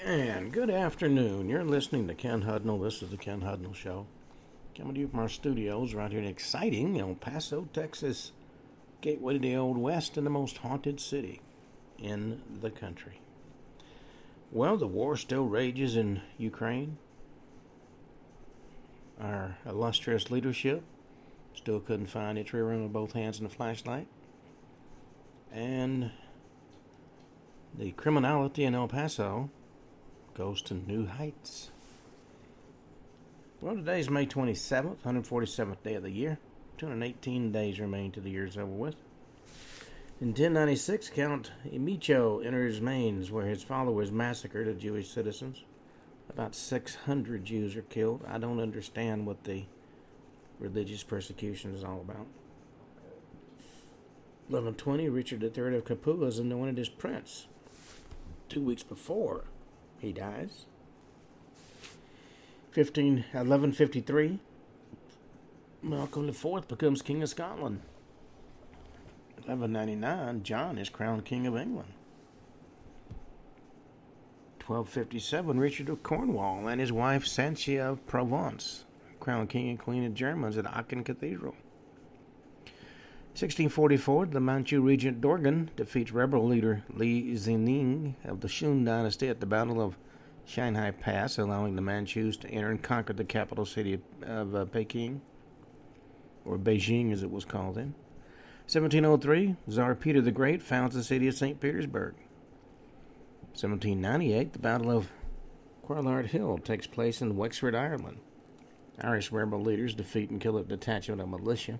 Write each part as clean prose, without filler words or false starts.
And good afternoon. You're listening to Ken Hudnall. This is the Ken Hudnall Show. Coming to you from our studios right here in exciting El Paso, Texas. Gateway to the Old West and the most haunted city in the country. Well, the war still rages in Ukraine. Our illustrious leadership still couldn't find its rear end with both hands in a flashlight. And the criminality in El Paso goes to new heights. Well, today is May 27th, 147th day of the year. 218 days remain to the year's over with. In 1096, Count Emicho enters Mainz, where his followers massacred a Jewish citizens. About 600 Jews are killed. I don't understand what the religious persecution is all about. 1120, Richard III of Capua is anointed as prince. 2 weeks before he dies. 1153, Malcolm IV becomes King of Scotland. 1199, John is crowned King of England. 1257, Richard of Cornwall and his wife Sanchia of Provence, crowned King and Queen of Germans at Aachen Cathedral. 1644, the Manchu regent Dorgan defeats rebel leader Li Zining of the Shun dynasty at the Battle of Shanghai Pass, allowing the Manchus to enter and conquer the capital city of Peking, or Beijing as it was called then. 1703, Tsar Peter the Great founds the city of St. Petersburg. 1798, the Battle of Quarlard Hill takes place in Wexford, Ireland. Irish rebel leaders defeat and kill a detachment of militia.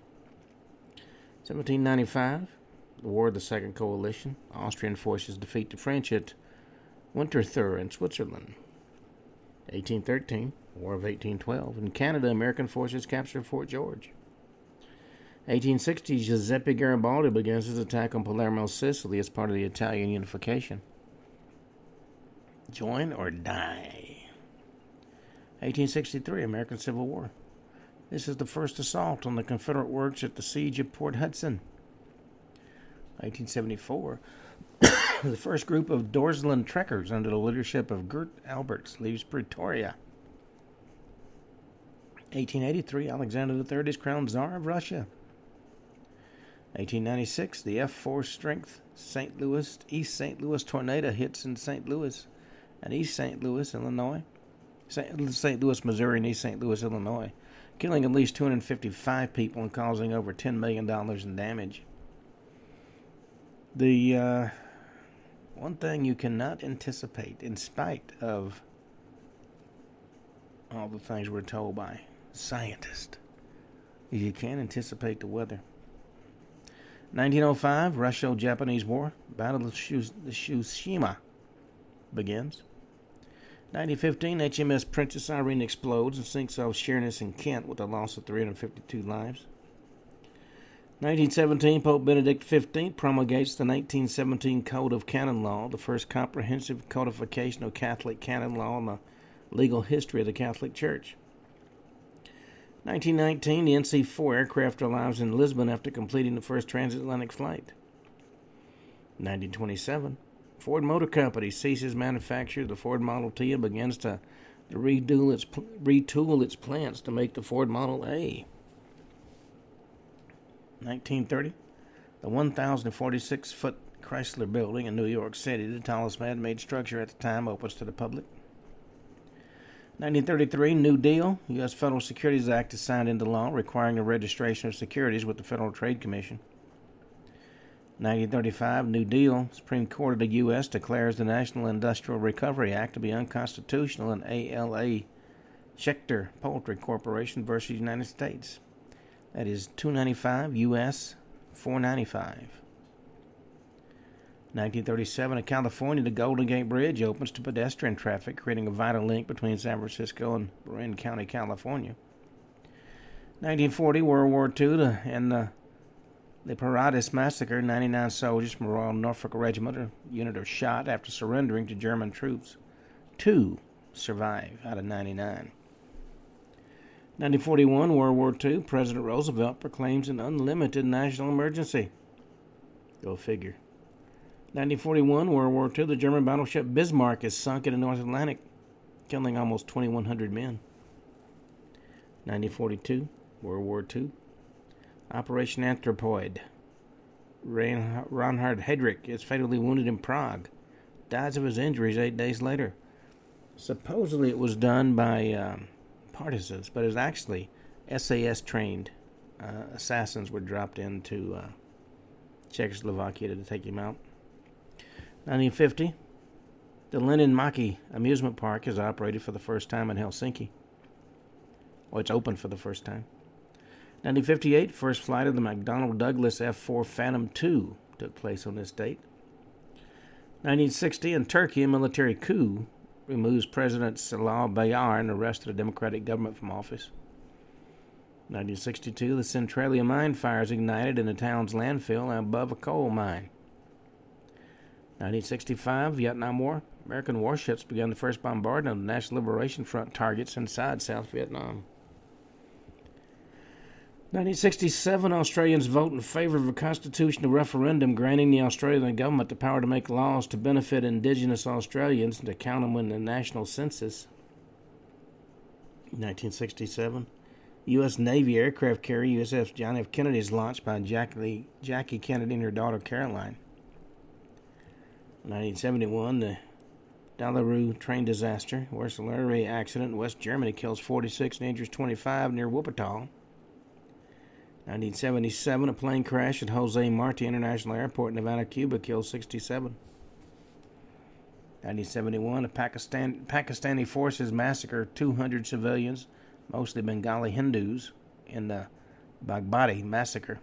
1795, the War of the Second Coalition. Austrian forces defeat the French at Winterthur in Switzerland. 1813, War of 1812. In Canada, American forces capture Fort George. 1860, Giuseppe Garibaldi begins his attack on Palermo, Sicily as part of the Italian unification. Join or die. 1863, American Civil War. This is the first assault on the Confederate works at the Siege of Port Hudson. 1874, the first group of Dorsland trekkers under the leadership of Gert Alberts leaves Pretoria. 1883, Alexander III is crowned Tsar of Russia. 1896, the F4 strength East St. Louis tornado hits in St. Louis and East St. Louis, Illinois. St. Louis, Missouri and East St. Louis, Illinois, killing at least 255 people and causing over $10 million in damage. The one thing you cannot anticipate, in spite of all the things we're told by scientists, is you can't anticipate the weather. 1905, Russo-Japanese War, Battle of Tsushima begins. 1915, HMS Princess Irene explodes and sinks off Sheerness in Kent with a loss of 352 lives. 1917, Pope Benedict XV promulgates the 1917 Code of Canon Law, the first comprehensive codification of Catholic canon law in the legal history of the Catholic Church. 1919, the NC-4 aircraft arrives in Lisbon after completing the first transatlantic flight. 1927, Ford Motor Company ceases manufacture of the Ford Model T and begins to retool its plants to make the Ford Model A. 1930, the 1,046-foot Chrysler Building in New York City, the tallest man-made structure at the time, opens to the public. 1933, New Deal. U.S. Federal Securities Act is signed into law, requiring the registration of securities with the Federal Trade Commission. 1935, New Deal. Supreme Court of the U.S. declares the National Industrial Recovery Act to be unconstitutional in ALA Schechter Poultry Corporation versus United States. That is 295 U.S. 495. 1937, in California, the Golden Gate Bridge opens to pedestrian traffic, creating a vital link between San Francisco and Marin County, California. 1940, World War II, and the Paradis Massacre. 99 soldiers from Royal Norfolk Regiment unit are shot after surrendering to German troops. 2 survive out of 99. 1941, World War II, President Roosevelt proclaims an unlimited national emergency. Go figure. 1941, World War II, the German battleship Bismarck is sunk in the North Atlantic, killing almost 2,100 men. 1942, World War II, Operation Anthropoid. Reinhard Heydrich is fatally wounded in Prague, dies of his injuries 8 days later. Supposedly it was done by partisans, but it was actually SAS-trained assassins were dropped into Czechoslovakia to take him out. 1950, the Leninmaki amusement park is operated for the first time in Helsinki. Well, it's open for the first time. 1958, first flight of the McDonnell Douglas F-4 Phantom II took place on this date. 1960, in Turkey, a military coup removes President Salah Bayar and arrested a democratic government from office. 1962, the Centralia mine fires ignited in the town's landfill above a coal mine. 1965, Vietnam War. American warships began the first bombardment of the National Liberation Front targets inside South Vietnam. 1967, Australians vote in favor of a constitutional referendum granting the Australian government the power to make laws to benefit Indigenous Australians and to count them in the national census. 1967, U.S. Navy aircraft carrier USS John F. Kennedy is launched by Jackie Kennedy and her daughter Caroline. 1971, the Dalarue train disaster, worst artillery accident in West Germany, kills 46 and injures 25 near Wuppertal. 1977, a plane crash at Jose Marti International Airport in Havana, Cuba, kills 67. 1971, Pakistani forces massacre 200 civilians, mostly Bengali Hindus, in the Bagbati massacre.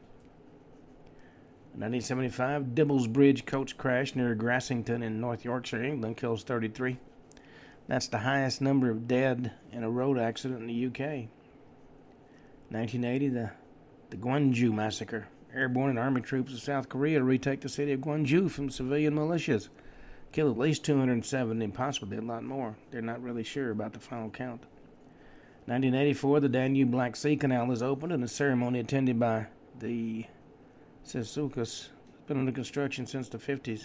1975, Dibbles Bridge coach crash near Grassington in North Yorkshire, England, kills 33. That's the highest number of dead in a road accident in the UK. 1980, the Gwangju massacre. Airborne and army troops of South Korea retake the city of Gwangju from civilian militias. Kill at least 270 and possibly a lot more. They're not really sure about the final count. 1984, the Danube Black Sea Canal is opened in a ceremony attended by the Selçuks. It's been under construction since the 50s.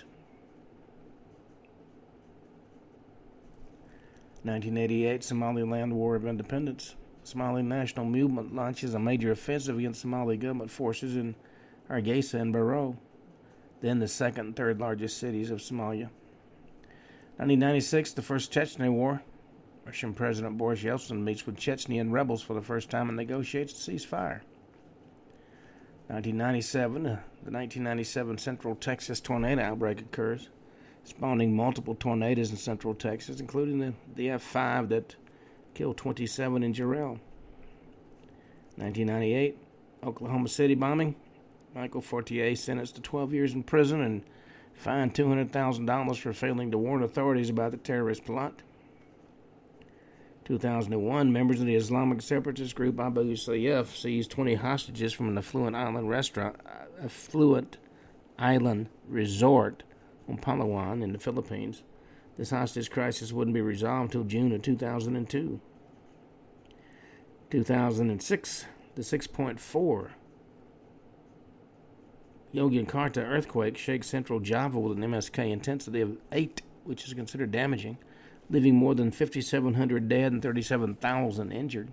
1988, Somaliland War of Independence. Somali National Movement launches a major offensive against Somali government forces in Hargeisa and Barrow, then the second and third largest cities of Somalia. 1996, the First Chechen War. Russian President Boris Yeltsin meets with Chechnyan rebels for the first time and negotiates a ceasefire. 1997, the 1997 Central Texas tornado outbreak occurs, spawning multiple tornadoes in Central Texas, including the F5 that killed 27 in Jarrell. 1998, Oklahoma City bombing. Michael Fortier sentenced to 12 years in prison and fined $200,000 for failing to warn authorities about the terrorist plot. 2001, members of the Islamic separatist group Abu Sayyaf seized 20 hostages from an affluent island resort on Palawan in the Philippines. This hostage crisis wouldn't be resolved until June of 2002. 2006, the 6.4 Yogyakarta earthquake shakes central Java with an MSK intensity of 8, which is considered damaging, leaving more than 5,700 dead and 37,000 injured.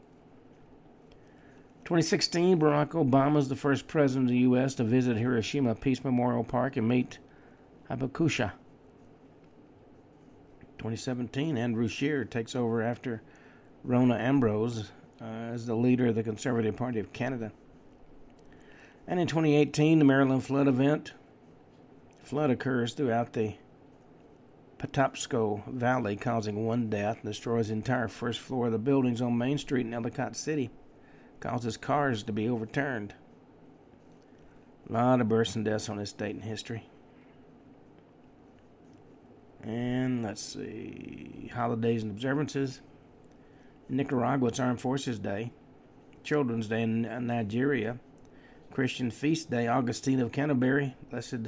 2016, Barack Obama is the first president of the U.S. to visit Hiroshima Peace Memorial Park and meet Habakusha. 2017, Andrew Scheer takes over after Rona Ambrose as the leader of the Conservative Party of Canada. And in 2018, the Maryland flood event. Flood occurs throughout the Patapsco Valley, causing one death and destroys the entire first floor of the buildings on Main Street in Ellicott City. Causes cars to be overturned. A lot of births and deaths on this date in history. And let's see, holidays and observances. In Nicaragua, it's Armed Forces Day. Children's Day in Nigeria. Christian Feast Day, Augustine of Canterbury. Blessed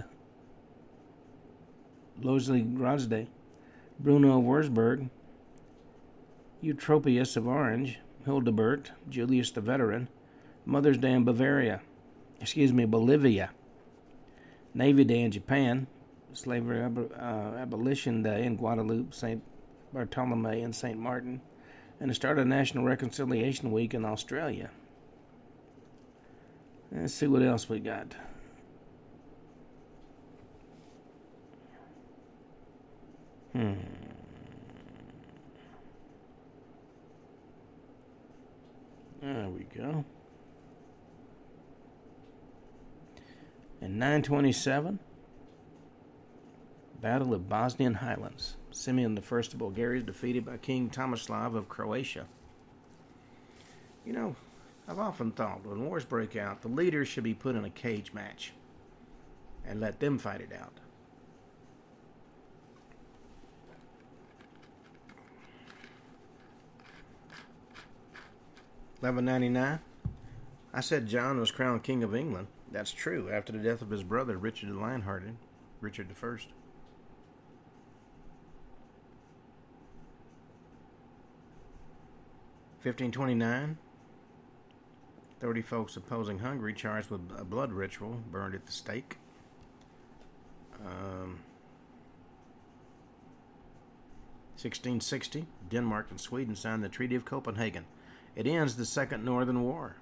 Losley Grosday. Bruno of Wurzburg. Eutropius of Orange. Hildebert, Julius the Veteran. Mother's Day in Bolivia. Navy Day in Japan. Slavery Abolition Day in Guadalupe, St. Bartolome, and St. Martin, and the start of National Reconciliation Week in Australia. Let's see what else we got. There we go. In 927, Battle of Bosnian Highlands. Simeon I of Bulgaria is defeated by King Tomislav of Croatia. You know, I've often thought when wars break out, the leaders should be put in a cage match and let them fight it out. $11.99. I said John was crowned King of England. That's true, after the death of his brother, Richard the Lionhearted, Richard I. $15.29. 30 folks opposing Hungary charged with a blood ritual burned at the stake. 1660, Denmark and Sweden signed the Treaty of Copenhagen. It ends the Second Northern War.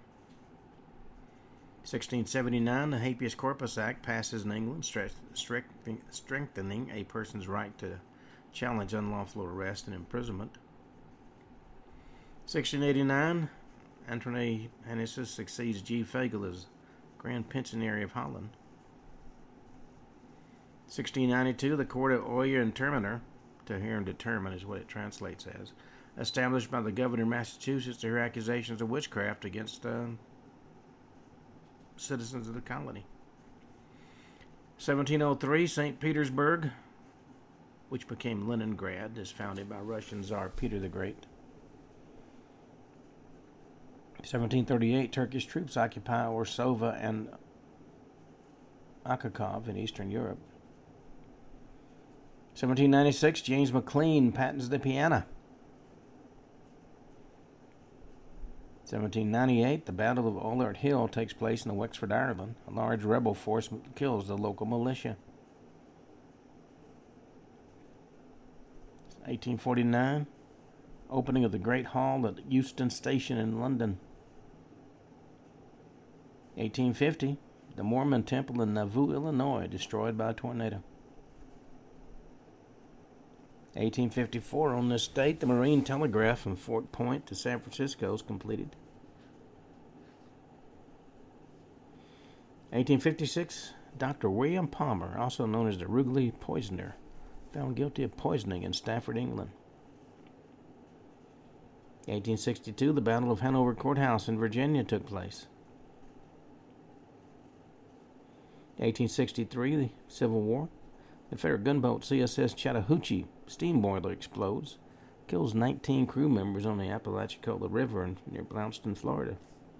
1679, the Habeas Corpus Act passes in England, strengthening a person's right to challenge unlawful arrest and imprisonment. 1689, Antoine Hanneses succeeds G. Fagel as Grand Pensionary of Holland. 1692, the Court of Oyer and Terminer, to hear and determine is what it translates as, established by the governor of Massachusetts to hear accusations of witchcraft against citizens of the colony. 1703, St. Petersburg, which became Leningrad, is founded by Russian Tsar Peter the Great. 1738, Turkish troops occupy Orsova and Akakov in Eastern Europe. 1796, James McLean patents the piano. 1798, the Battle of Ollert Hill takes place in Wexford, Ireland. A large rebel force kills the local militia. 1849, opening of the Great Hall at Euston Station in London. 1850, the Mormon Temple in Nauvoo, Illinois, destroyed by a tornado. 1854, on this date, the Marine Telegraph from Fort Point to San Francisco is completed. 1856, Dr. William Palmer, also known as the Rugeley poisoner, found guilty of poisoning in Stafford, England. 1862, the Battle of Hanover Courthouse in Virginia took place. 1863, the Civil War. Confederate gunboat CSS Chattahoochee steam boiler explodes, kills 19 crew members on the Apalachicola River near Blounston, Florida.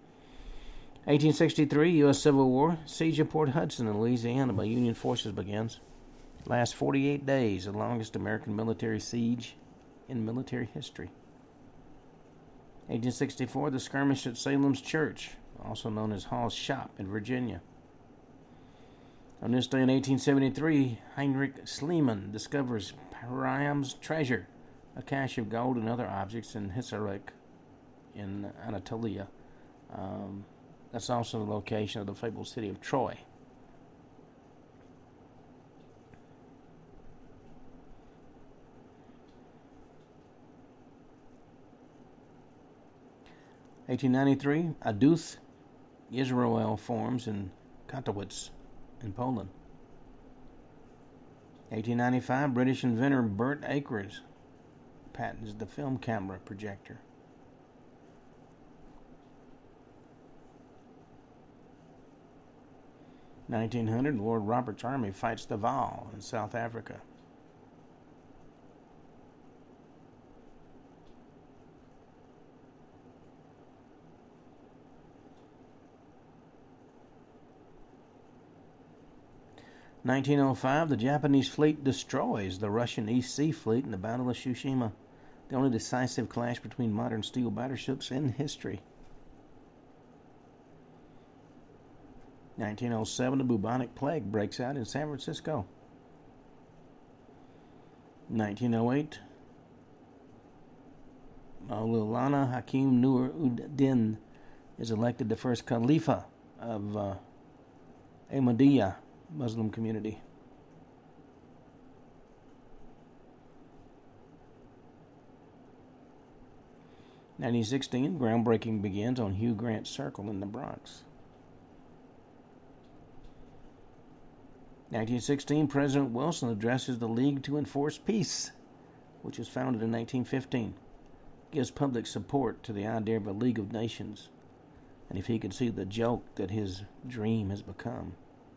1863, U.S. Civil War. Siege of Port Hudson in Louisiana by Union forces begins. Lasts 48 days, the longest American military siege in military history. 1864, the skirmish at Salem's Church, also known as Hall's Shop in Virginia. On this day in 1873, Heinrich Schliemann discovers Priam's treasure, a cache of gold and other objects in Hisarlik in Anatolia. That's also the location of the fabled city of Troy. (1893), Aduth Israel forms in Katowice in Poland. 1895, British inventor Burt Akers patents the film camera projector. 1900, Lord Robert's army fights the Vaal in South Africa. In 1905, the Japanese fleet destroys the Russian East Sea Fleet in the Battle of Tsushima, the only decisive clash between modern steel battleships in history. 1907, the bubonic plague breaks out in San Francisco. 1908, Maulana Hakim Nur Uddin is elected the first Khalifa of Ahmadiyya Muslim community. 1916, groundbreaking begins on Hugh Grant Circle in the Bronx. 1916, President Wilson addresses the League to Enforce Peace, which was founded in 1915. Gives public support to the idea of a League of Nations, and if he could see the joke that his dream has become.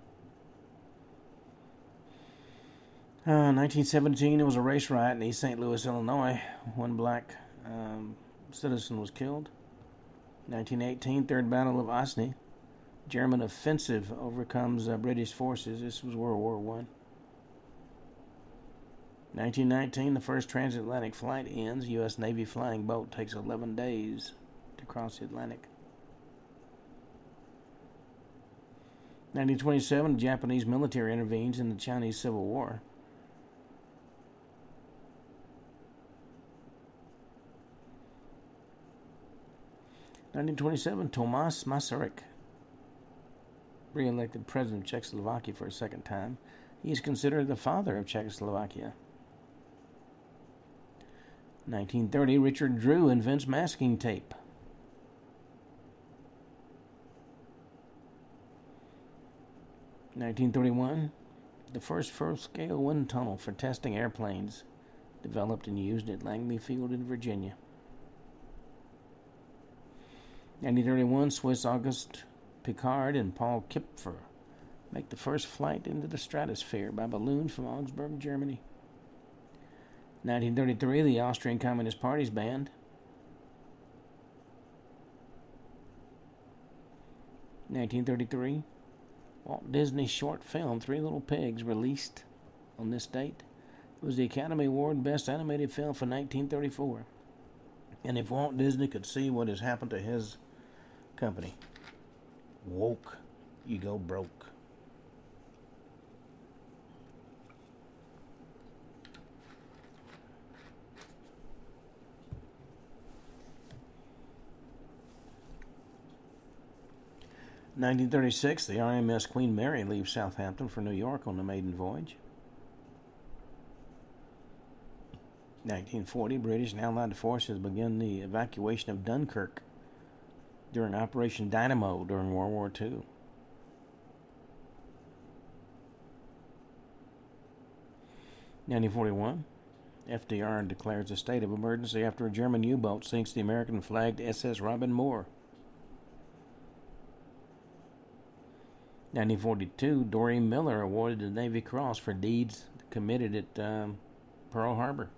1917, it was a race riot in East St. Louis, Illinois. One black citizen was killed. 1918, Third Battle of Osny. German offensive overcomes British forces. This was World War I. 1919, the first transatlantic flight ends. U.S. Navy flying boat takes 11 days to cross the Atlantic. 1927, the Japanese military intervenes in the Chinese Civil War. 1927, Tomas Masaryk, re-elected president of Czechoslovakia for a second time. He is considered the father of Czechoslovakia. 1930, Richard Drew invents masking tape. 1931, the first full-scale wind tunnel for testing airplanes, developed and used at Langley Field in Virginia. 1931, Swiss Auguste Piccard and Paul Kipfer make the first flight into the stratosphere by balloon from Augsburg, Germany. 1933, the Austrian Communist Party is banned. 1933, Walt Disney short film Three Little Pigs released on this date. It was the Academy Award Best Animated Film for 1934. And if Walt Disney could see what has happened to his company, woke, you go broke. In 1936, the RMS Queen Mary leaves Southampton for New York on the maiden voyage. 1940, British and Allied forces begin the evacuation of Dunkirk during Operation Dynamo during World War II. 1941, FDR declares a state of emergency after a German U-boat sinks the American-flagged SS Robin Moore. 1942, Doreen Miller awarded the Navy Cross for deeds committed at Pearl Harbor.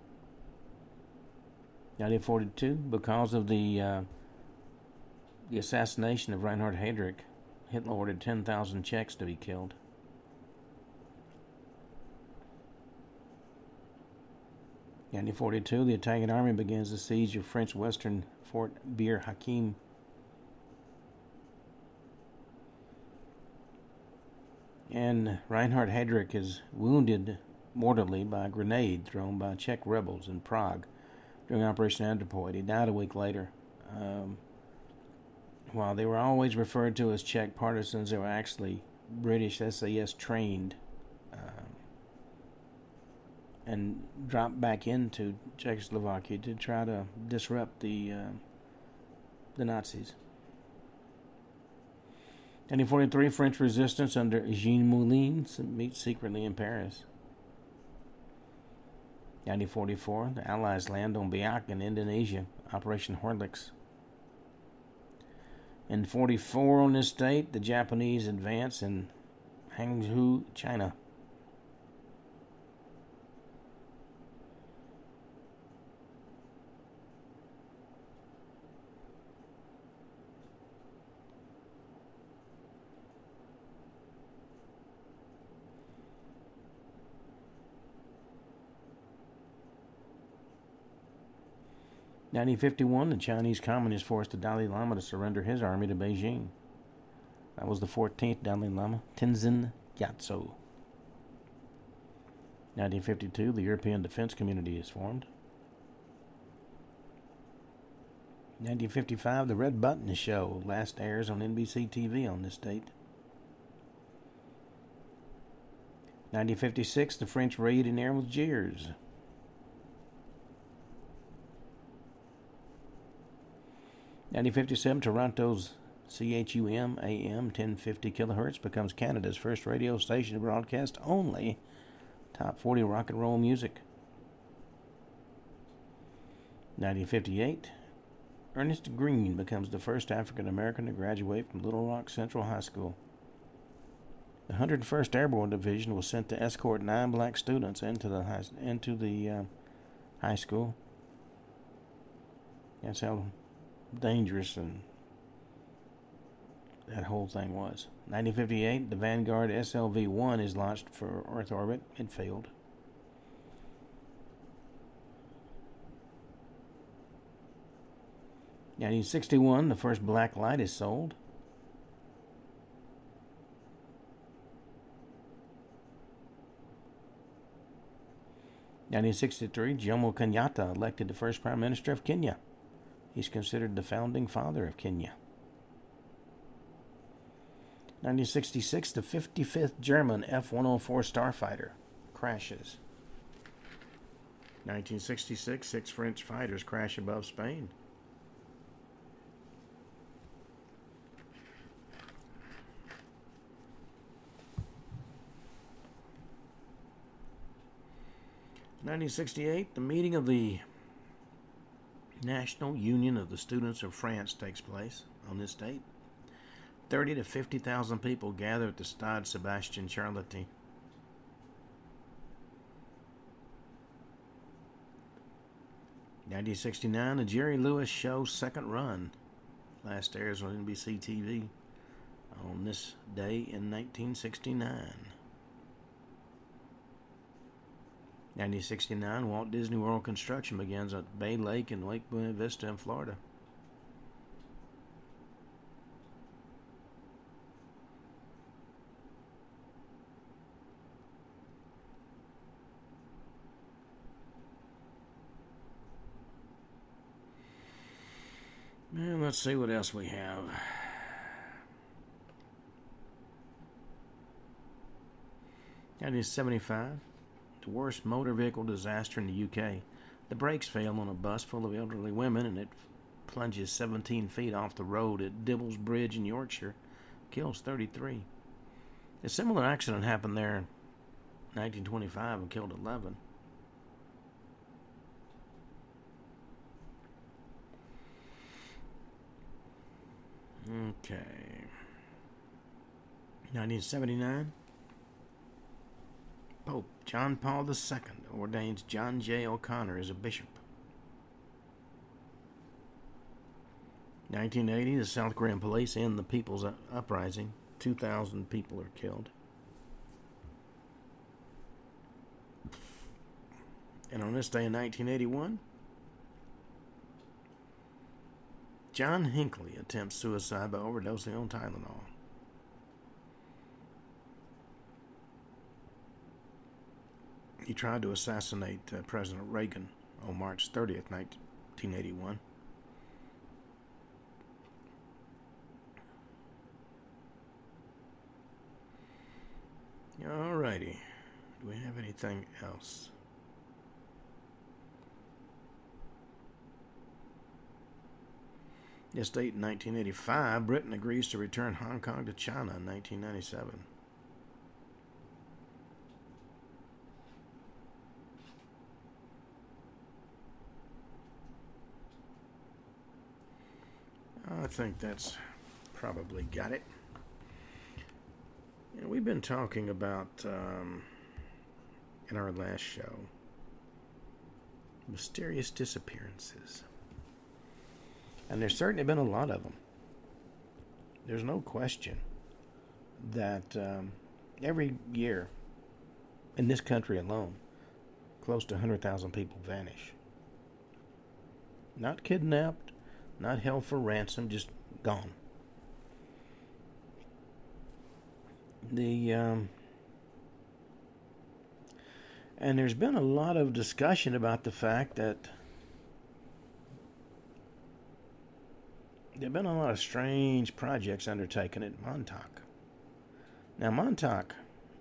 1942, because of the assassination of Reinhard Heydrich, Hitler ordered 10,000 Czechs to be killed. 1942, the Italian army begins the siege of French western Fort Bir Hakeim. And Reinhard Heydrich is wounded mortally by a grenade thrown by Czech rebels in Prague during Operation Anthropoid. He died a week later. While they were always referred to as Czech partisans, they were actually British SAS trained and dropped back into Czechoslovakia to try to disrupt the Nazis. 1943, French resistance under Jean Moulin meets secretly in Paris. 1944, the Allies land on Biak in Indonesia, Operation Horlicks. In 1944, on this date, the Japanese advance in Hangzhou, China. 1951, the Chinese Communist forced the Dalai Lama to surrender his army to Beijing. That was the 14th Dalai Lama, Tenzin Gyatso. 1952, the European Defense Community is formed. 1955, The Red Button Show last airs on NBC TV on this date. 1956, the French raid in Algiers. 1957, Toronto's CHUM AM 1050 kilohertz becomes Canada's first radio station to broadcast only top 40 rock and roll music. 1958, Ernest Green becomes the first African American to graduate from Little Rock Central High School. The 101st Airborne Division was sent to escort 9 black students into the high school. That's how dangerous and that whole thing was. 1958, the Vanguard SLV-1 is launched for Earth orbit. It failed. 1961, the first black light is sold. 1963, Jomo Kenyatta elected the first Prime Minister of Kenya. He's considered the founding father of Kenya. 1966, the 55th German F-104 Starfighter crashes. 1966, 6 French fighters crash above Spain. 1968, the meeting of the National Union of the Students of France takes place on this date. 30 to 50,000 people gather at the Stade Sébastien Charletier. In 1969, the Jerry Lewis Show second run last airs on NBC TV on this day in 1969. 1969, Walt Disney World construction begins at Bay Lake in Lake Buena Vista in Florida. And let's see what else we have. That is 75. The worst motor vehicle disaster in the UK. The brakes fail on a bus full of elderly women and it plunges 17 feet off the road at Dibbles Bridge in Yorkshire. Kills 33. A similar accident happened there in 1925 and killed 11. Okay. 1979. Pope John Paul II ordains John J. O'Connor as a bishop. 1980, the South Korean police end the People's Uprising. 2,000 people are killed. And on this day in 1981, John Hinckley attempts suicide by overdosing on Tylenol. He tried to assassinate President Reagan on March 30th, 1981. Alrighty. Do we have anything else? This date in 1985, Britain agrees to return Hong Kong to China in 1997. I think that's probably got it. You know, we've been talking about, in our last show, mysterious disappearances. And there's certainly been a lot of them. There's no question that every year, in this country alone, close to 100,000 people vanish. Not kidnapped, not held for ransom, just gone. And there's been a lot of discussion about the fact that there have been a lot of strange projects undertaken at Montauk. Now, Montauk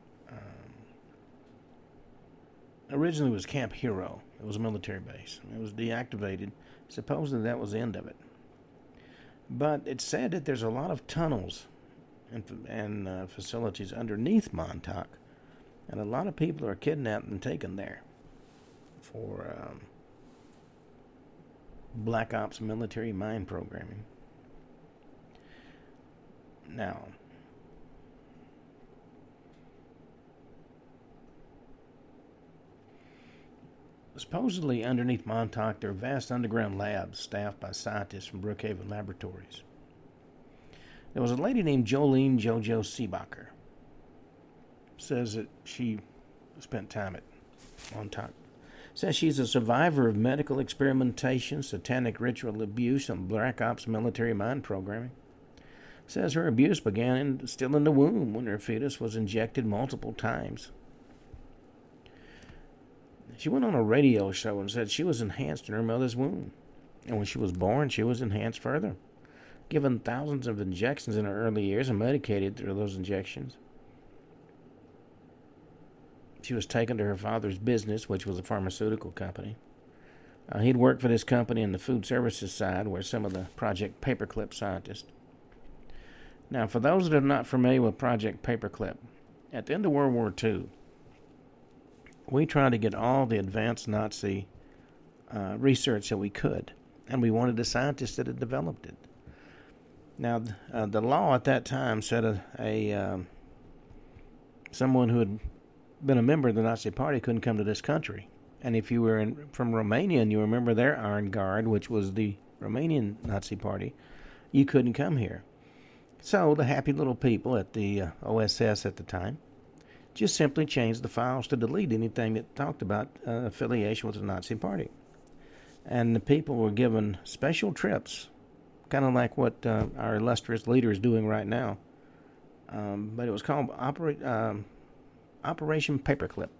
originally was Camp Hero. It was a military base. It was deactivated. Supposedly that was the end of it. But it's said that there's a lot of tunnels and facilities underneath Montauk, and a lot of people are kidnapped and taken there for Black Ops military mine programming. Now, supposedly underneath Montauk, there are vast underground labs staffed by scientists from Brookhaven Laboratories. There was a lady named Jolene Jojo Seebacher. Says that she spent time at Montauk. Says she's a survivor of medical experimentation, satanic ritual abuse, and Black Ops military mind programming. Says her abuse began still in the womb when her fetus was injected multiple times. She went on a radio show and said she was enhanced in her mother's womb. And when she was born, she was enhanced further, given thousands of injections in her early years and medicated through those injections. She was taken to her father's business, which was a pharmaceutical company. He'd worked for this company in the food services side, where some of the Project Paperclip scientists. Now, for those that are not familiar with Project Paperclip, at the end of World War II, we tried to get all the advanced Nazi research that we could, and we wanted the scientists that had developed it. Now, the law at that time said someone who had been a member of the Nazi Party couldn't come to this country. And if you were from Romania and you remember their Iron Guard, which was the Romanian Nazi Party, you couldn't come here. So the happy little people at the OSS at the time just simply changed the files to delete anything that talked about affiliation with the Nazi Party. And the people were given special trips, kind of like what our illustrious leader is doing right now. But it was called Operation Paperclip.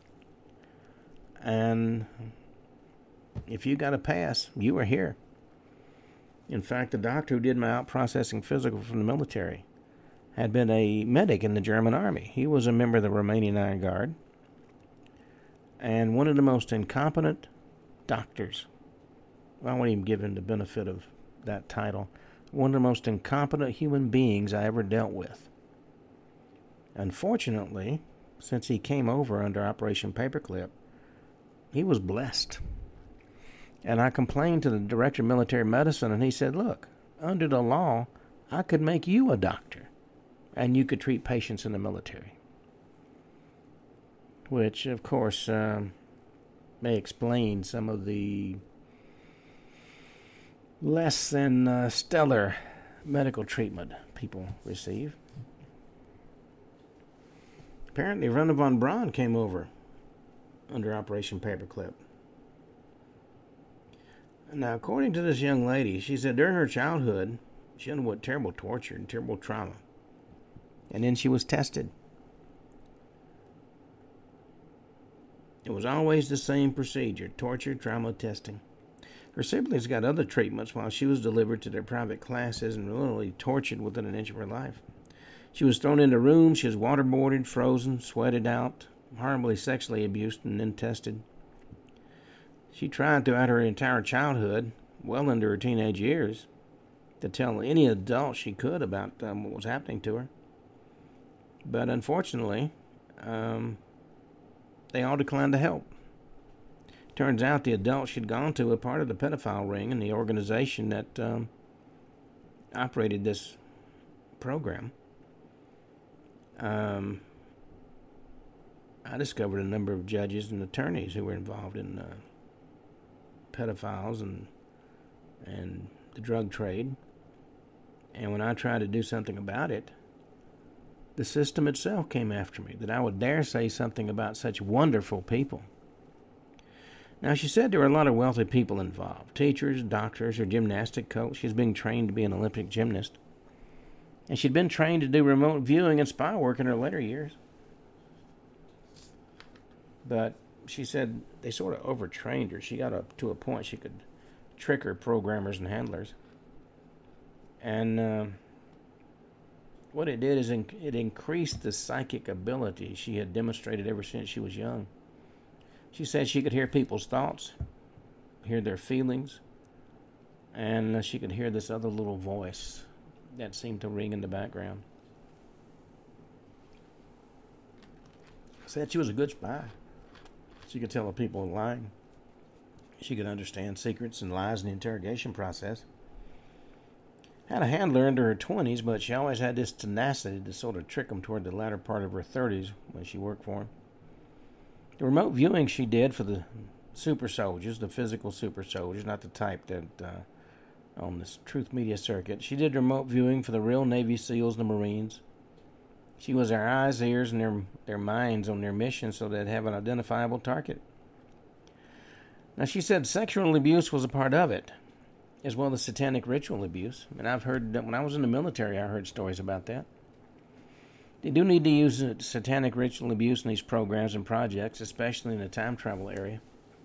And if you got a pass, you were here. In fact, the doctor who did my out-processing physical from the military had been a medic in the German army. He was a member of the Romanian Iron Guard. And one of the most incompetent doctors, I won't even give him the benefit of that title, one of the most incompetent human beings I ever dealt with. Unfortunately, since he came over under Operation Paperclip, he was blessed. And I complained to the director of military medicine, and he said, look, under the law, I could make you a doctor, and you could treat patients in the military. Which, of course, may explain some of the less than stellar medical treatment people receive. Apparently, Werner von Braun came over under Operation Paperclip. Now, according to this young lady, she said during her childhood, she underwent terrible torture and terrible trauma. And then she was tested. It was always the same procedure, torture, trauma, testing. Her siblings got other treatments while she was delivered to their private classes and literally tortured within an inch of her life. She was thrown into rooms, she was waterboarded, frozen, sweated out, horribly sexually abused, and then tested. She tried throughout her entire childhood, well into her teenage years, to tell any adult she could about what was happening to her. But unfortunately, they all declined to help. Turns out the adults she'd gone to were part of the pedophile ring and the organization that operated this program. I discovered a number of judges and attorneys who were involved in pedophiles and the drug trade. And when I tried to do something about it, the system itself came after me, that I would dare say something about such wonderful people. Now, she said there were a lot of wealthy people involved, teachers, doctors, her gymnastic coach. She's being trained to be an Olympic gymnast. And she'd been trained to do remote viewing and spy work in her later years. But she said they sort of overtrained her. She got up to a point she could trick her programmers and handlers. And what it did is it increased the psychic ability she had demonstrated ever since she was young. She said she could hear people's thoughts, hear their feelings, and she could hear this other little voice that seemed to ring in the background. Said she was a good spy. She could tell if people were lying. She could understand secrets and lies in the interrogation process. Had a handler into her 20s, but she always had this tenacity to sort of trick them toward the latter part of her 30s when she worked for him. The remote viewing she did for the super soldiers, the physical super soldiers, not the type that on this Truth Media circuit. She did remote viewing for the real Navy SEALs and the Marines. She was their eyes, ears, and their minds on their mission so they'd have an identifiable target. Now, she said sexual abuse was a part of it, as well as satanic ritual abuse. And I've heard that when I was in the military, I heard stories about that. They do need to use satanic ritual abuse in these programs and projects, especially in the time travel area.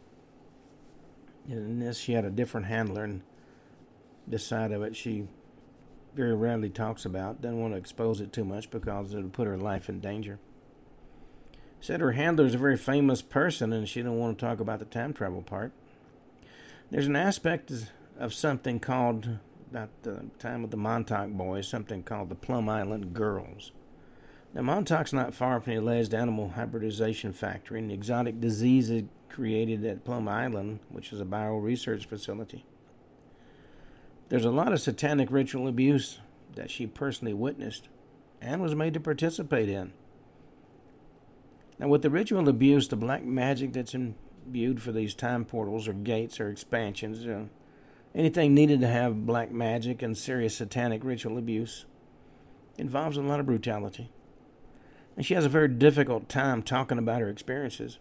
In this, she had a different handler, and this side of it she very rarely talks about. Doesn't want to expose it too much because it would put her life in danger. Said her handler is a very famous person, and she didn't want to talk about the time travel part. There's an aspect of something called, about the time of the Montauk boys, something called the Plum Island Girls. Now, Montauk's not far from the alleged animal hybridization factory and the exotic diseases created at Plum Island, which is a bio research facility. There's a lot of satanic ritual abuse that she personally witnessed and was made to participate in. Now, with the ritual abuse, the black magic that's imbued for these time portals or gates or expansions, anything needed to have black magic and serious satanic ritual abuse involves a lot of brutality. And she has a very difficult time talking about her experiences.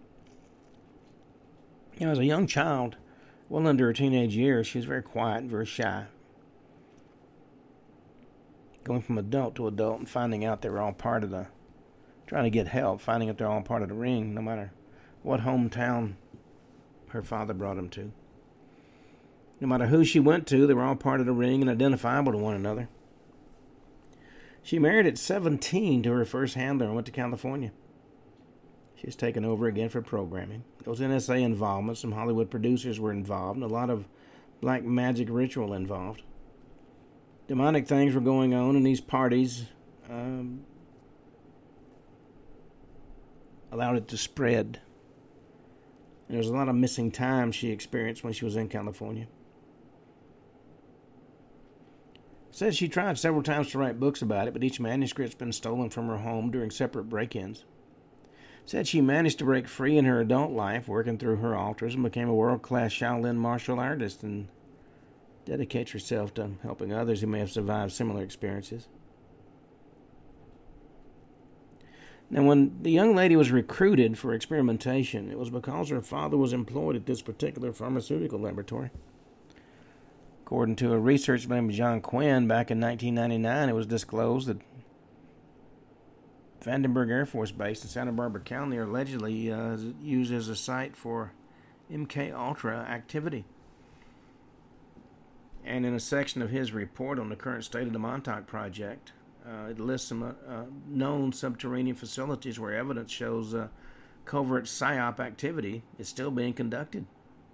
As a young child, well into her teenage years, she was very quiet and very shy. Going from adult to adult and finding out they were all part of trying to get help, finding out they're all part of the ring, no matter what hometown her father brought them to. No matter who she went to, they were all part of the ring and identifiable to one another. She married at 17 to her first handler and went to California. She's taken over again for programming. There was NSA involvement. Some Hollywood producers were involved, and a lot of black magic ritual involved. Demonic things were going on in these parties. Allowed it to spread. And there's a lot of missing time she experienced when she was in California. Says she tried several times to write books about it, but each manuscript's been stolen from her home during separate break-ins. Said she managed to break free in her adult life, working through her altars, and became a world-class Shaolin martial artist and dedicates herself to helping others who may have survived similar experiences. Now, when the young lady was recruited for experimentation, it was because her father was employed at this particular pharmaceutical laboratory. According to a researcher named John Quinn, back in 1999, it was disclosed that Vandenberg Air Force Base in Santa Barbara County are allegedly used as a site for MK Ultra activity. And in a section of his report on the current state of the Montauk Project, it lists some known subterranean facilities where evidence shows covert PSYOP activity is still being conducted.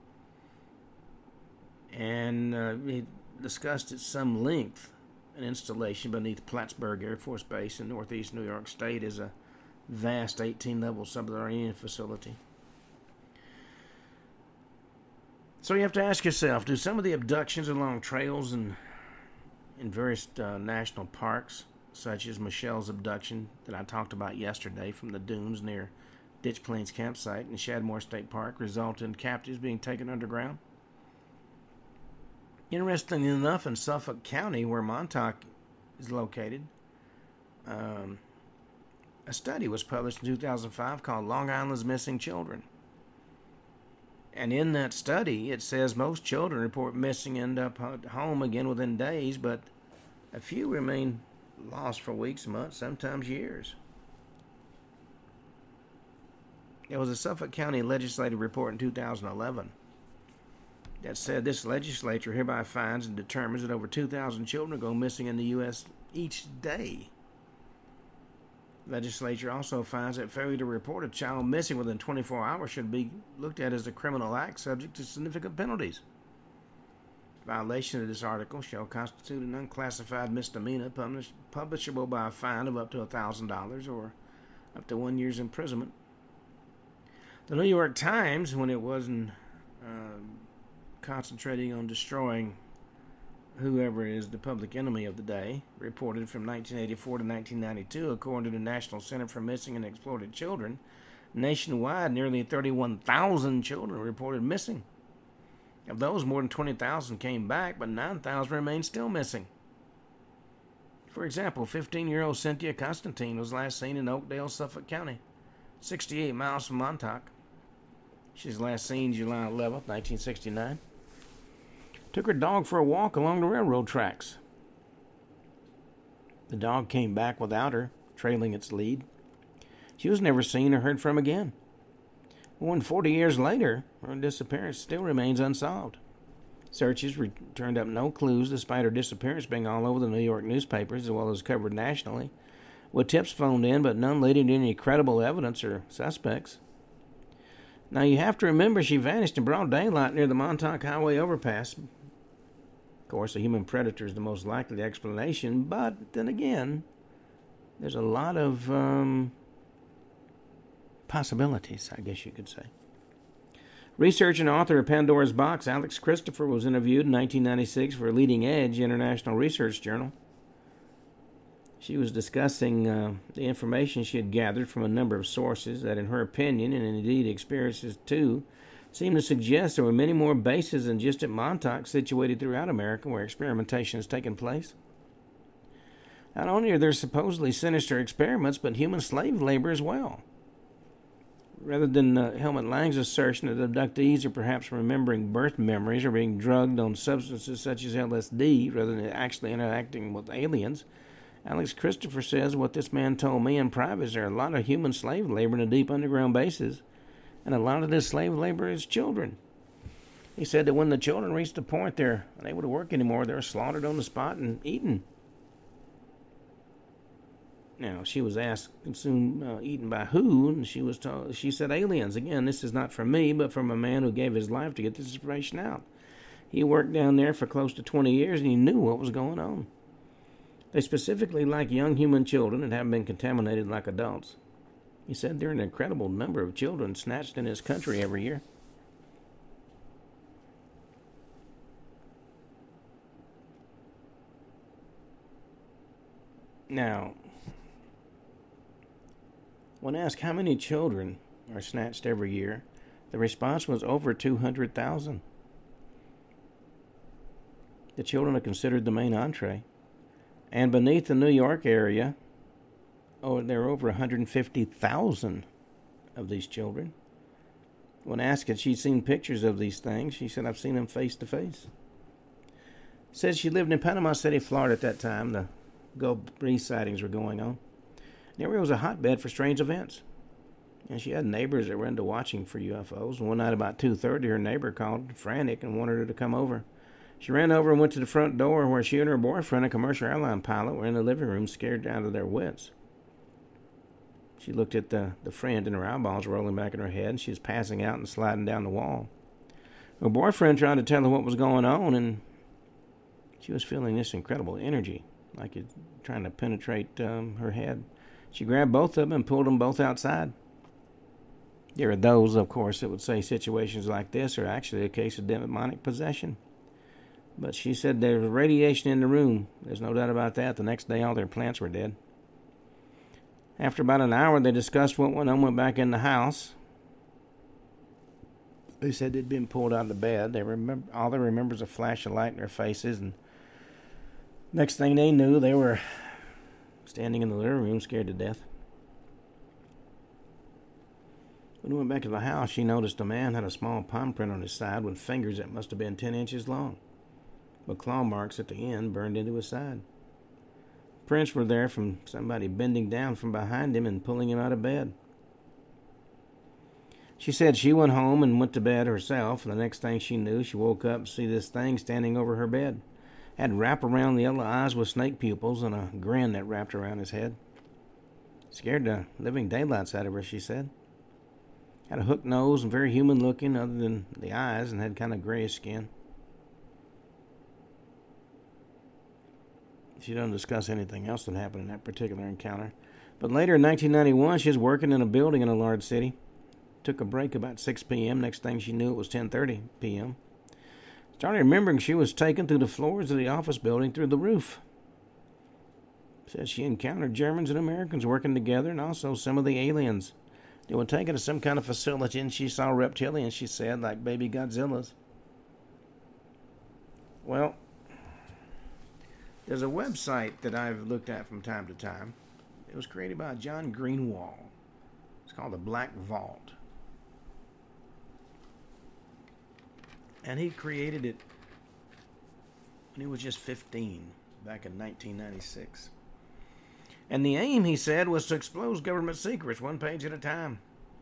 And he discussed at some length an installation beneath Plattsburgh Air Force Base in northeast New York State is a vast 18-level subterranean facility. So you have to ask yourself, do some of the abductions along trails and in various national parks, such as Michelle's abduction that I talked about yesterday from the dunes near Ditch Plains campsite in Shadmore State Park, result in captives being taken underground? Interestingly enough, in Suffolk County, where Montauk is located, a study was published in 2005 called Long Island's Missing Children. And in that study, it says most children report missing end up at home again within days, but a few remain lost for weeks, months, sometimes years. There was a Suffolk County legislative report in 2011 that said this legislature hereby finds and determines that over 2,000 children go missing in the U.S. each day. The legislature also finds that failure to report a child missing within 24 hours should be looked at as a criminal act subject to significant penalties. Violation of this article shall constitute an unclassified misdemeanor punishable by a fine of up to $1,000 or up to 1 year's imprisonment. The New York Times, when it wasn't concentrating on destroying whoever is the public enemy of the day, reported from 1984 to 1992, according to the National Center for Missing and Exploited Children, nationwide nearly 31,000 children reported missing. Of those, more than 20,000 came back, but 9,000 remain still missing. For example, 15-year-old Cynthia Constantine was last seen in Oakdale, Suffolk County, 68 miles from Montauk. She was last seen July 11, 1969. Took her dog for a walk along the railroad tracks. The dog came back without her, trailing its lead. She was never seen or heard from again. More than 40 years later, her disappearance still remains unsolved. Searches turned up no clues despite her disappearance being all over the New York newspapers as well as covered nationally, with tips phoned in but none leading to any credible evidence or suspects. Now you have to remember she vanished in broad daylight near the Montauk Highway overpass. Of course, a human predator is the most likely explanation, but then again, there's a lot of possibilities, I guess you could say. Researcher and author of Pandora's Box, Alex Christopher, was interviewed in 1996 for Leading Edge International Research Journal. She was discussing the information she had gathered from a number of sources that, in her opinion, and indeed experiences too, seemed to suggest there were many more bases than just at Montauk situated throughout America where experimentation has taken place. Not only are there supposedly sinister experiments, but human slave labor as well. Rather than Helmut Lang's assertion that abductees are perhaps remembering birth memories or being drugged on substances such as LSD rather than actually interacting with aliens, Alex Christopher says what this man told me in private is there are a lot of human slave labor in the deep underground bases, and a lot of this slave labor is children. He said that when the children reach the point they're unable to work anymore, they're slaughtered on the spot and eaten. Now, she was asked, eaten by who, and she said aliens. Again, this is not from me, but from a man who gave his life to get this information out. He worked down there for close to 20 years, and he knew what was going on. They specifically like young human children and haven't been contaminated like adults. He said there are an incredible number of children snatched in this country every year. Now, when asked how many children are snatched every year, the response was over 200,000. The children are considered the main entree. And beneath the New York area, there are over 150,000 of these children. When asked if she'd seen pictures of these things, she said, I've seen them face to face. Said she lived in Panama City, Florida at that time. The Gulf Breeze sightings were going on. The area was a hotbed for strange events. And she had neighbors that were into watching for UFOs. And one night about 2:30, her neighbor called frantic and wanted her to come over. She ran over and went to the front door where she and her boyfriend, a commercial airline pilot, were in the living room scared out of their wits. She looked at the friend and her eyeballs rolling back in her head, and she was passing out and sliding down the wall. Her boyfriend tried to tell her what was going on, and she was feeling this incredible energy, like it trying to penetrate her head. She grabbed both of them and pulled them both outside. There are those, of course, that would say situations like this are actually a case of demonic possession. But she said there was radiation in the room. There's no doubt about that. The next day, all their plants were dead. After about an hour, they discussed what went on, went back in the house. They said they'd been pulled out of the bed. All they remember is a flash of light in their faces. And next thing they knew, they were standing in the living room, scared to death. When we went back to the house, she noticed a man had a small palm print on his side with fingers that must have been 10 inches long, but claw marks at the end burned into his side. Prints were there from somebody bending down from behind him and pulling him out of bed. She said she went home and went to bed herself, and the next thing she knew, she woke up to see this thing standing over her bed. Had wrap-around yellow eyes with snake pupils and a grin that wrapped around his head. Scared the living daylights out of her, she said. Had a hooked nose and very human-looking other than the eyes, and had kind of grayish skin. She doesn't discuss anything else that happened in that particular encounter. But later in 1991, she was working in a building in a large city. Took a break about 6 p.m. Next thing she knew, it was 10:30 p.m. Started remembering she was taken through the floors of the office building through the roof. Said she encountered Germans and Americans working together, and also some of the aliens. They were taken to some kind of facility, and she saw reptilians, she said, like baby Godzillas. Well, there's a website that I've looked at from time to time. It was created by John Greenwald. It's called The Black Vault. And he created it when he was just 15, back in 1996. And the aim, he said, was to expose government secrets one page at a time.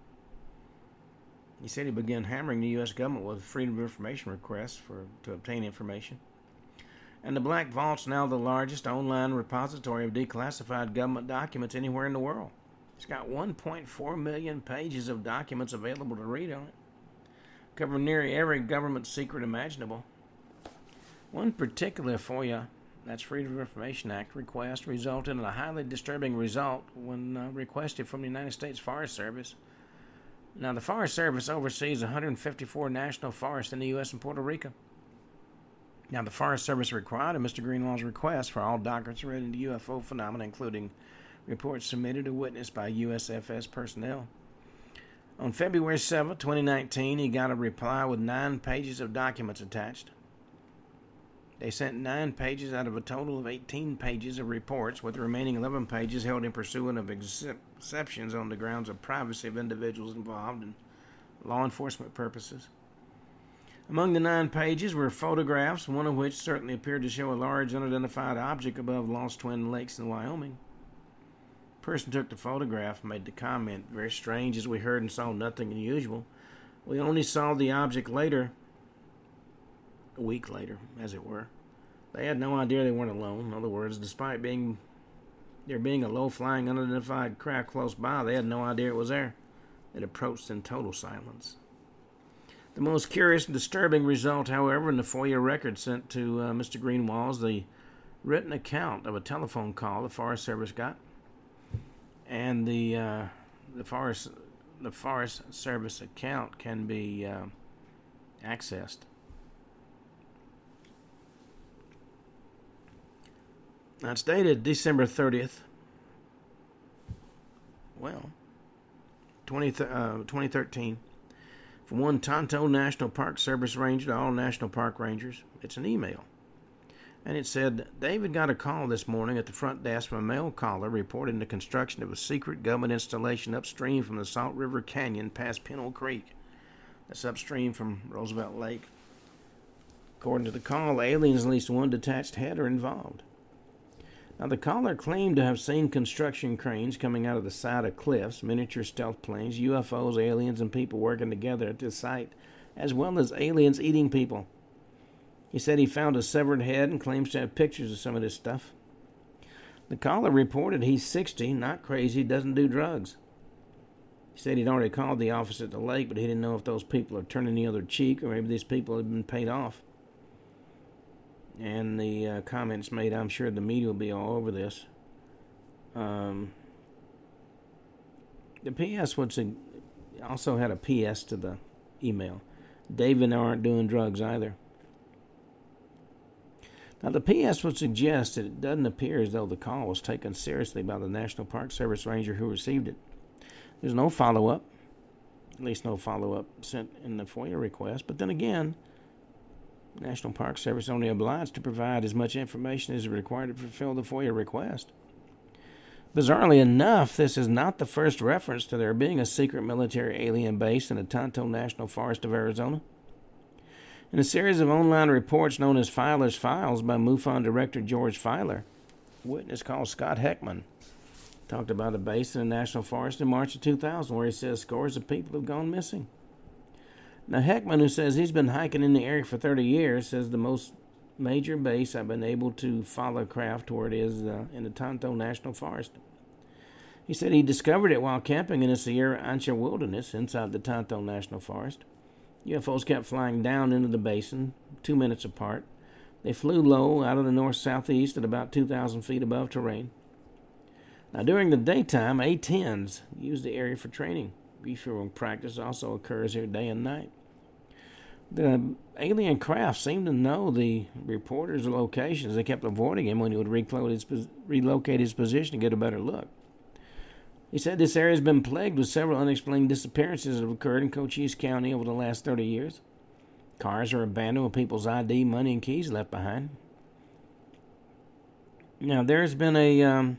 He said he began hammering the U.S. government with freedom of information requests to obtain information. And the Black Vault's now the largest online repository of declassified government documents anywhere in the world. It's got 1.4 million pages of documents available to read on it, covering nearly every government secret imaginable. One particular FOIA, that's Freedom of Information Act, request resulted in a highly disturbing result when requested from the United States Forest Service. Now, the Forest Service oversees 154 national forests in the U.S. and Puerto Rico. Now, the Forest Service required in Mr. Greenwald's request for all documents relating to UFO phenomena, including reports submitted or witnessed by USFS personnel. On February 7, 2019, he got a reply with 9 pages of documents attached. They sent 9 pages out of a total of 18 pages of reports, with the remaining 11 pages held in pursuant of exceptions on the grounds of privacy of individuals involved in law enforcement purposes. Among the 9 pages were photographs, one of which certainly appeared to show a large unidentified object above Lost Twin Lakes in Wyoming. The person took the photograph and made the comment, "Very strange, as we heard and saw nothing unusual. We only saw the object later," a week later, as it were. They had no idea they weren't alone. In other words, despite there being a low-flying unidentified craft close by, they had no idea it was there. It approached in total silence. The most curious and disturbing result, however, in the FOIA record sent to Mr. Greenwald is the written account of a telephone call the Forest Service got, and the Forest Service account can be accessed. Now, it's dated December 30th. 2013. From one Tonto National Park Service Ranger to all National Park Rangers. It's an email. And it said, David got a call this morning at the front desk from a mail caller reporting the construction of a secret government installation upstream from the Salt River Canyon past Pinole Creek. That's upstream from Roosevelt Lake. According to the call, aliens, at least one detached head, are involved. Now, the caller claimed to have seen construction cranes coming out of the side of cliffs, miniature stealth planes, UFOs, aliens, and people working together at this site, as well as aliens eating people. He said he found a severed head and claims to have pictures of some of this stuff. The caller reported he's 60, not crazy, doesn't do drugs. He said he'd already called the office at the lake, but he didn't know if those people are turning the other cheek or maybe these people had been paid off. And the comments made, I'm sure the media will be all over this. The PS also had a PS to the email. David and I aren't doing drugs either. Now, the PS would suggest that it doesn't appear as though the call was taken seriously by the National Park Service ranger who received it. There's no follow-up, at least no follow-up sent in the FOIA request. But then again, National Park Service only obliged to provide as much information as is required to fulfill the FOIA request. Bizarrely enough, this is not the first reference to there being a secret military alien base in the Tonto National Forest of Arizona. In a series of online reports known as Filer's Files by MUFON director George Filer, a witness called Scott Heckman Talked about a base in the National Forest in March of 2000 where he says scores of people have gone missing. Now, Heckman, who says he's been hiking in the area for 30 years, says the most major base I've been able to follow craft toward is in the Tonto National Forest. He said he discovered it while camping in the Sierra Ancha Wilderness inside the Tonto National Forest. UFOs kept flying down into the basin, 2 minutes apart. They flew low out of the north-southeast at about 2,000 feet above terrain. Now, during the daytime, A-10s use the area for training. Refueling practice also occurs here day and night. The alien craft seemed to know the reporter's locations. They kept avoiding him when he would relocate his position to get a better look. He said this area has been plagued with several unexplained disappearances that have occurred in Cochise County over the last 30 years. Cars are abandoned with people's ID, money, and keys left behind. Now, there's been a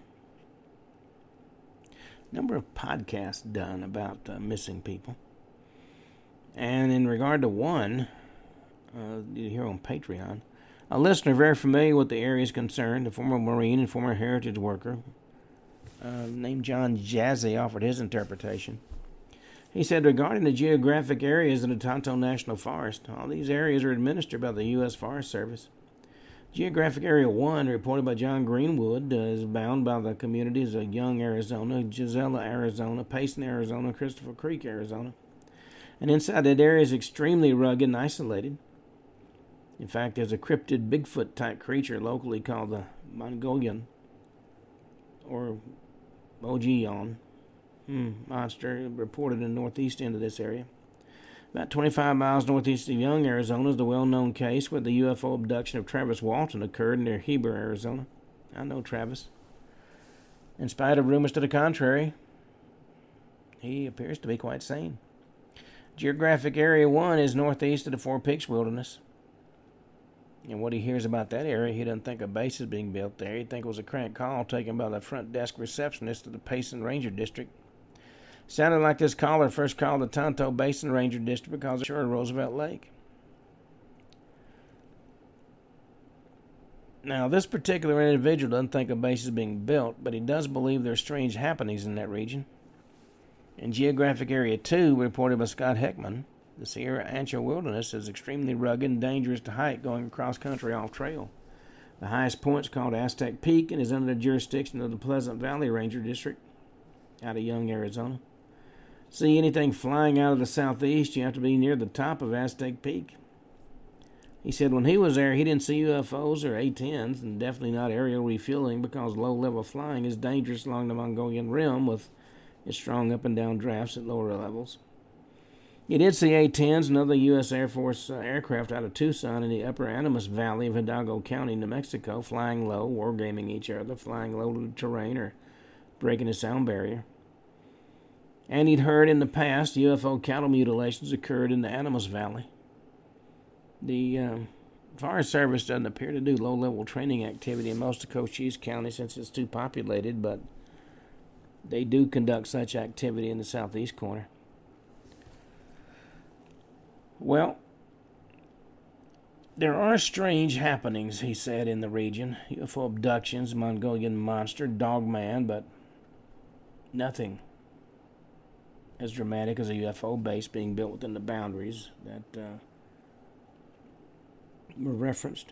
number of podcasts done about missing people. And in regard to one, you hear on Patreon, a listener very familiar with the area is concerned, a former Marine and former heritage worker, named John Jazzy, offered his interpretation. He said, regarding the geographic areas in the Tonto National Forest, all these areas are administered by the U.S. Forest Service. Geographic Area 1, reported by John Greenwood, is bound by the communities of Young, Arizona, Gisela, Arizona, Payson, Arizona, Christopher Creek, Arizona. And inside that area is extremely rugged and isolated. In fact, there's a cryptid Bigfoot-type creature locally called the Mongolian, or Mogollon monster, reported in the northeast end of this area. About 25 miles northeast of Young, Arizona, is the well-known case where the UFO abduction of Travis Walton occurred near Heber, Arizona. I know Travis. In spite of rumors to the contrary, he appears to be quite sane. Geographic Area 1 is northeast of the Four Peaks Wilderness. And what he hears about that area, he doesn't think a base is being built there. He'd think it was a crank call taken by the front desk receptionist of the Payson Ranger District. Sounded like this caller first called the Tonto Basin Ranger District because it's sure Roosevelt Lake. Now, this particular individual doesn't think a base is being built, but he does believe there are strange happenings in that region. In Geographic Area 2, reported by Scott Heckman, the Sierra Ancha Wilderness is extremely rugged and dangerous to hike going across country off-trail. The highest point is called Aztec Peak and is under the jurisdiction of the Pleasant Valley Ranger District out of Young, Arizona. See anything flying out of the southeast, you have to be near the top of Aztec Peak. He said when he was there, he didn't see UFOs or A-10s, and definitely not aerial refueling because low-level flying is dangerous along the Mongolian Rim with its strong up-and-down drafts at lower levels. He did see A-10s and other U.S. Air Force aircraft out of Tucson in the upper Animas Valley of Hidalgo County, New Mexico, flying low, wargaming each other, flying low to the terrain, or breaking the sound barrier. And he'd heard in the past UFO cattle mutilations occurred in the Animas Valley. The Forest Service doesn't appear to do low-level training activity in most of Cochise County since it's too populated, but they do conduct such activity in the southeast corner. Well, there are strange happenings, he said, in the region. UFO abductions, Mongolian monster, Dogman, but nothing as dramatic as a UFO base being built within the boundaries that were referenced.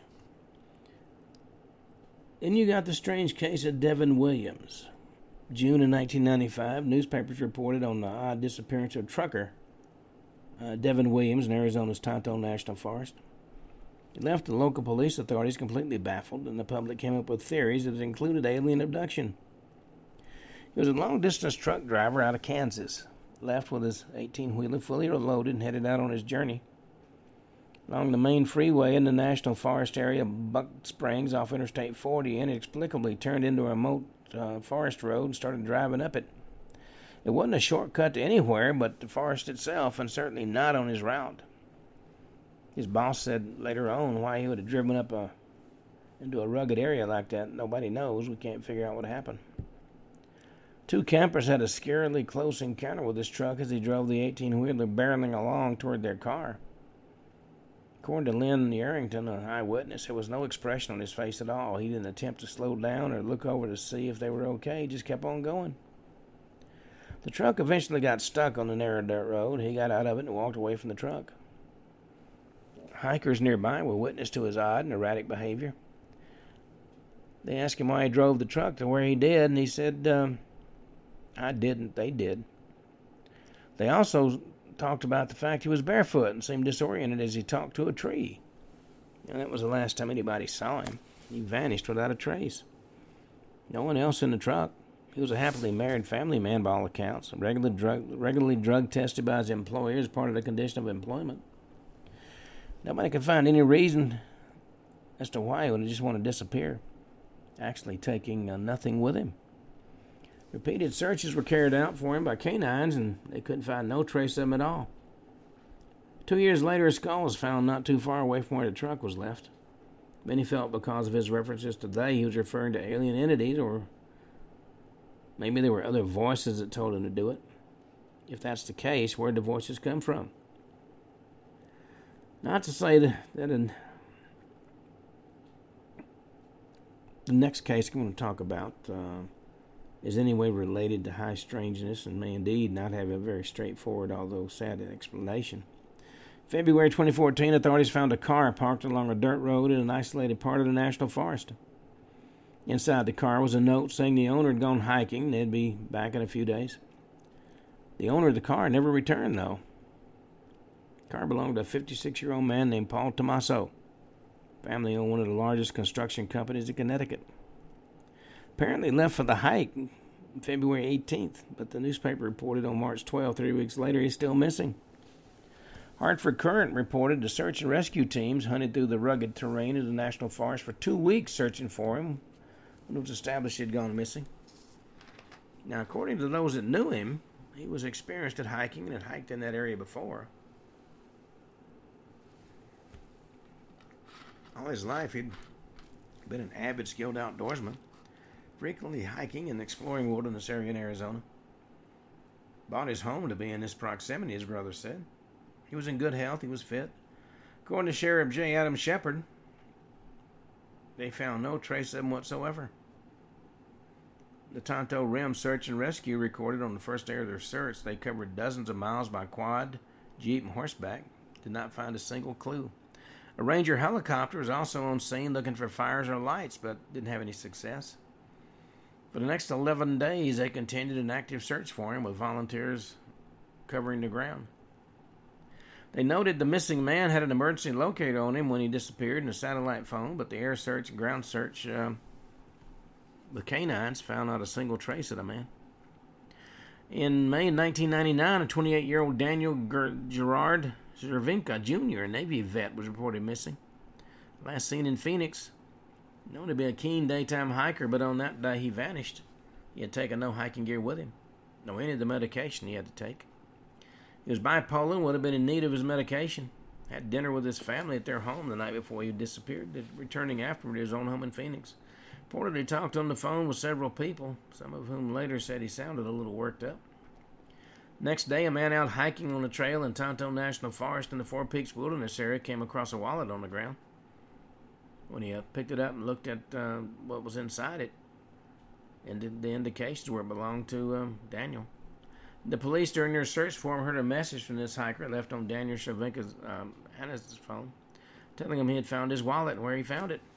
Then you got the strange case of Devin Williams. June of 1995, newspapers reported on the odd disappearance of trucker Devin Williams in Arizona's Tonto National Forest. It left the local police authorities completely baffled, and the public came up with theories that it included alien abduction. He was a long-distance truck driver out of Kansas, left with his 18-wheeler fully loaded and headed out on his journey. Along the main freeway in the National Forest area, Buck Springs off Interstate 40 inexplicably turned into a remote forest road and started driving up it. It wasn't a shortcut to anywhere but the forest itself, and certainly not on his route. His boss said later on why he would have driven up into a rugged area like that. Nobody knows. We can't figure out what happened. Two campers had a scarily close encounter with his truck as he drove the 18-wheeler barreling along toward their car. According to Lynn Yarrington, an eyewitness, there was no expression on his face at all. He didn't attempt to slow down or look over to see if they were okay. He just kept on going. The truck eventually got stuck on the narrow dirt road. He got out of it and walked away from the truck. Hikers nearby were witness to his odd and erratic behavior. They asked him why he drove the truck to where he did, and he said, I didn't, they did. They also talked about the fact he was barefoot and seemed disoriented as he talked to a tree. And that was the last time anybody saw him. He vanished without a trace. No one else in the truck. He was a happily married family man by all accounts, regularly drug tested by his employer as part of the condition of employment. Nobody could find any reason as to why he would just want to disappear, actually taking nothing with him. Repeated searches were carried out for him by canines, and they couldn't find no trace of him at all. 2 years later, his skull was found not too far away from where the truck was left. Many felt because of his references to they, he was referring to alien entities, or maybe there were other voices that told him to do it. If that's the case, where did the voices come from? Not to say that in the next case I'm going to talk about is any way related to high strangeness and may indeed not have a very straightforward, although sad, explanation. February 2014, authorities found a car parked along a dirt road in an isolated part of the national forest. Inside the car was a note saying the owner had gone hiking and they'd be back in a few days. The owner of the car never returned, though. The car belonged to a 56-year-old man named Paul Tomaso. Family owned one of the largest construction companies in Connecticut. Apparently left for the hike February 18th, but the newspaper reported on March 12th, 3 weeks later, he's still missing. Hartford Courant reported the search and rescue teams hunted through the rugged terrain of the national forest for 2 weeks searching for him when it was established he had gone missing. Now, according to those that knew him, he was experienced at hiking and had hiked in that area before. All his life, he'd been an avid, skilled outdoorsman, frequently hiking and exploring wilderness area in Arizona. Bought his home to be in this proximity, his brother said. He was in good health, he was fit. According to Sheriff J. Adam Shepard, they found no trace of him whatsoever. The Tonto Rim Search and Rescue recorded on the first day of their search they covered dozens of miles by quad, jeep, and horseback. Did not find a single clue. A Ranger helicopter was also on scene looking for fires or lights, but didn't have any success. For the next 11 days, they continued an active search for him with volunteers covering the ground. They noted the missing man had an emergency locator on him when he disappeared and a satellite phone, but the air search and ground search, the canines found not a single trace of the man. In May 1999, a 28-year-old Daniel Gerard Cervinka Jr., a Navy vet, was reported missing. Last seen in Phoenix. Known to be a keen daytime hiker, but on that day he vanished. He had taken no hiking gear with him, nor any of the medication he had to take. He was bipolar and would have been in need of his medication. Had dinner with his family at their home the night before he disappeared, returning afterward to his own home in Phoenix. Reportedly talked on the phone with several people, some of whom later said he sounded a little worked up. Next day, a man out hiking on a trail in Tonto National Forest in the Four Peaks Wilderness area came across a wallet on the ground. When he picked it up and looked at what was inside it, and the indications were it belonged to Daniel. The police, during their search for him, heard a message from this hiker left on Daniel Cervinka's Hannah's phone, telling him he had found his wallet and where he found it.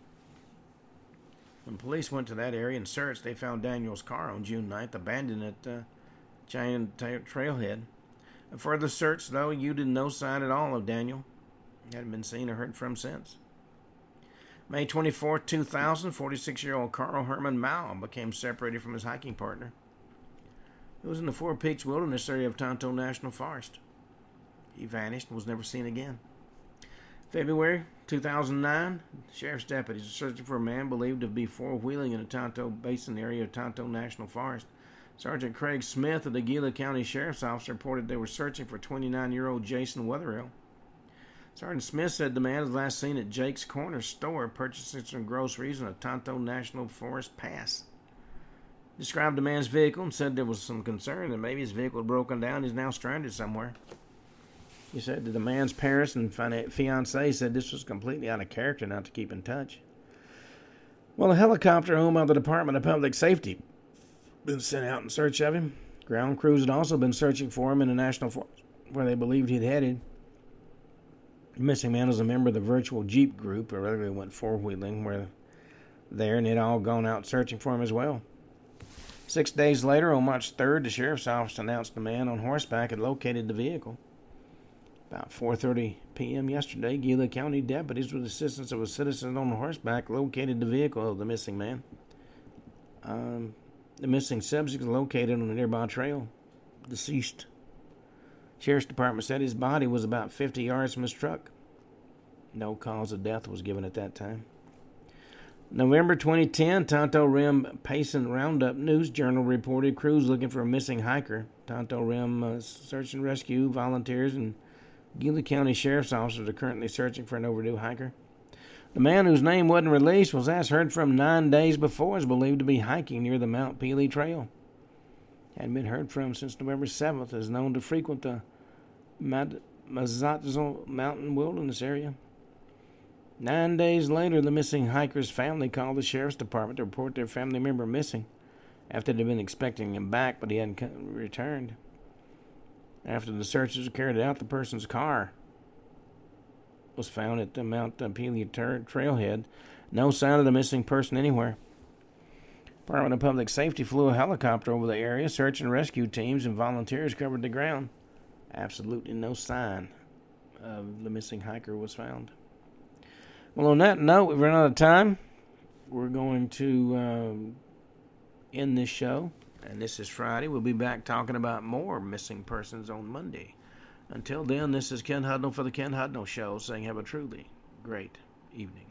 When police went to that area and searched, they found Daniel's car on June 9th, abandoned at Giant Trailhead. A further search, though, yielded no sign at all of Daniel. He hadn't been seen or heard from since. May 24, 2000, 46-year-old Carl Herman Mao became separated from his hiking partner. He was in the Four Peaks Wilderness area of Tonto National Forest. He vanished and was never seen again. February 2009, sheriff's deputies are searching for a man believed to be four-wheeling in the Tonto Basin area of Tonto National Forest. Sergeant Craig Smith of the Gila County Sheriff's Office reported they were searching for 29-year-old Jason Wetherill. Sergeant Smith said the man was last seen at Jake's Corner store purchasing some groceries in a Tonto National Forest pass. Described the man's vehicle and said there was some concern that maybe his vehicle had broken down and is now stranded somewhere. He said that the man's parents and fiancé said this was completely out of character not to keep in touch. Well, a helicopter owned by the Department of Public Safety been sent out in search of him. Ground crews had also been searching for him in the national forest where they believed he'd headed. The missing man was a member of the virtual Jeep group, or regularly went four-wheeling and they'd all gone out searching for him as well. 6 days later, on March 3rd, the sheriff's office announced the man on horseback had located the vehicle. About 4:30 p.m. yesterday, Gila County deputies, with the assistance of a citizen on horseback, located the vehicle of the missing man. The missing subject is located on a nearby trail. Deceased. Sheriff's Department said his body was about 50 yards from his truck. No cause of death was given at that time. November 2010, Tonto Rim Payson Roundup News Journal reported crews looking for a missing hiker. Tonto Rim Search and Rescue volunteers and Gila County Sheriff's officers are currently searching for an overdue hiker. The man, whose name wasn't released, was last heard from 9 days before, is believed to be hiking near the Mount Pelee Trail. Hadn't been heard from since November 7th, is known to frequent the Mazatzo Mountain Wilderness area. 9 days later, the missing hiker's family called the Sheriff's Department to report their family member missing after they'd been expecting him back, but he hadn't returned. After the searches were carried out, the person's car was found at the Mount Pelee trailhead. No sign of the missing person anywhere. Department of Public Safety flew a helicopter over the area. Search and rescue teams and volunteers covered the ground. Absolutely no sign of the missing hiker was found. Well, on that note, we've run out of time. We're going to end this show. And this is Friday. We'll be back talking about more missing persons on Monday. Until then, this is Ken Hudnall for the Ken Hudnall Show, saying have a truly great evening.